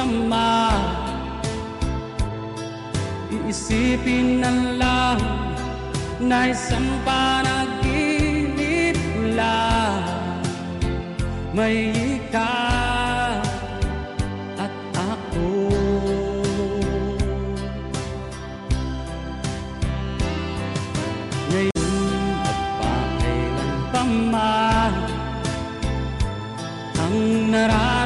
Ama. Iisipin na lang na isang panaginip lang, may ikaw at ako. Ngayon magpakailan pa man ang nararamdaman